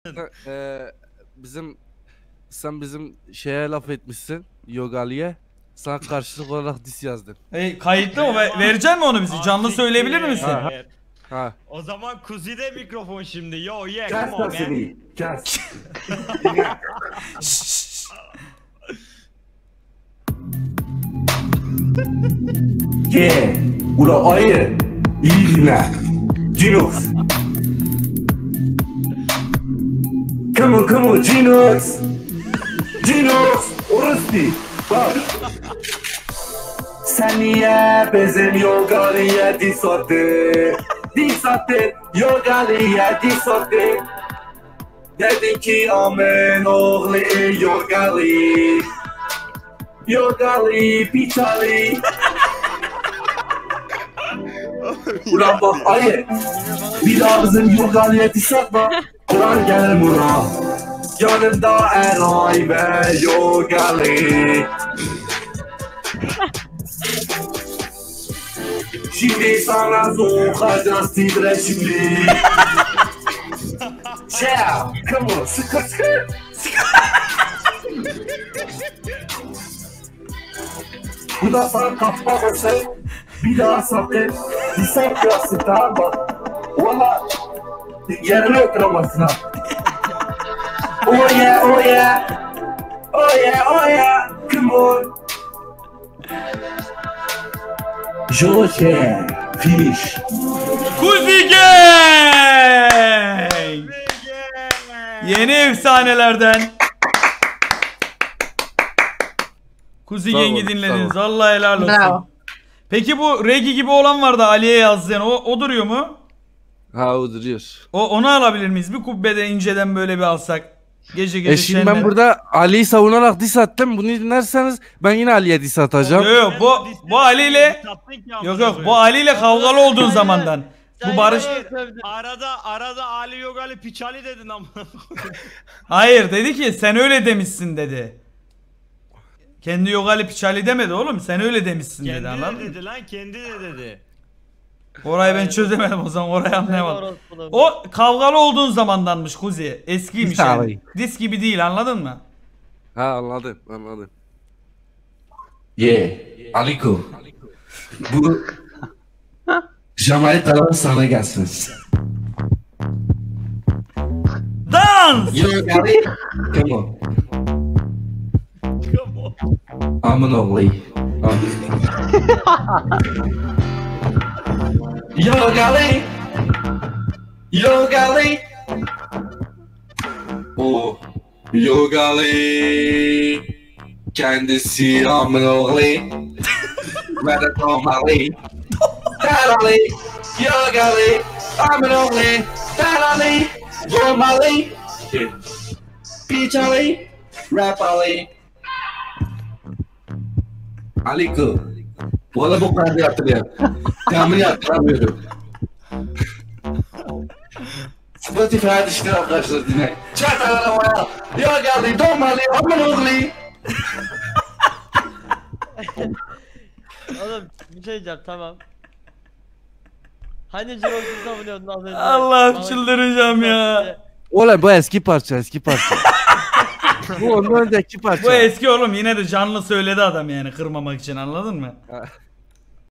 Bizim sen bizim şeye laf etmişsin Yogali'ye. Sana karşılık olarak dis yazdın. Kayıtlı mı? Verecek mi onu bize? Canlı söyleyebilir misin? Ha. O zaman Kuzi'de mikrofon şimdi. Yo yeah, Kes come on man. sesini. Kes. Yeah. Ula ayı. İyi dinle. Cinox. Come on Cinox. Cinox. Orası değil. Bak. Sen niye bizim Yogali'ye dis attın? Dis attın. Yogali'ye dis attın. Dedin ki amen oğlu Yogali. Yogali piçali. Ulan bak ayı. Bir daha bizim Yogali'ye dis atma. Ulan gel Murat. Yanımda Eray ve Yogali. Şimdi sana sokacağız titreşimli. Yeah, come on, sıkı. Bu da sana kapma olsa bir daha sakın. Lisan kıyası tamam bak. Valla yerine oturamazsın ha. Oh yeah, oh yeah. Oh yeah, oh yeah. Come on. Joker, finish. Kuzi Gang! Yeni efsanelerden. Kuzi Gang'i dinlediniz. Allah helal olsun. Bravo. Peki bu Regi gibi olan vardı Ali'ye yazdığın. O duruyor mu? Ha o duruyor. Onu alabilir miyiz? Bir kubbede inceden böyle bir alsak. Gece Şimdi ben burada Ali'yi savunarak dis attım. Bunu dinlerseniz ben yine Ali'ye dis atacağım. Yok bu Ali ile yok bu Ali ile kavgalı olduğun zamandan. Bu barış Arada Ali Yogali piçali dedin ama. hayır dedi ki sen öyle demişsin dedi. Kendi Yogali piçali demedi oğlum, sen öyle demişsin Kendi dedi, anladın mı? dedi lan, kendi de dedi. Orayı ben çözemedim o zaman, orayı anlayamadım. O kavgalı olduğun zamandanmış Kuzi. Eskiymiş yani. Dis gibi değil, anladın mı? Ha anladım. Yeah, Aliko. Bu Jamaikalar sana gelsin. Dans! Yogali, come on. Come on. Aman oğlu. Yogali. Oh, Yogali. Kendisi aman oğlu. Ve de Tomali. Darali. Yogali. Aman oğlu. Darali. Tomali. Pichali. Rapali. Aliko. Valla bu kadar hatırlıyorum. Tahmini hatırlamıyorum. Spotify'a düştü arkadaşlar dinle. Çatalana vaya. Ya geldi Tomali. Aman oğlu. Oğlum bir şey diyeceğim, tamam. Hani Jirox'u savunuyordun az önce. Allah'ım çıldıracağım ya. Oğlum bu eski parça. Bu ondan önceki parça. Bu eski oğlum, yine de canlı söyledi adam yani, kırmamak için, anladın mı?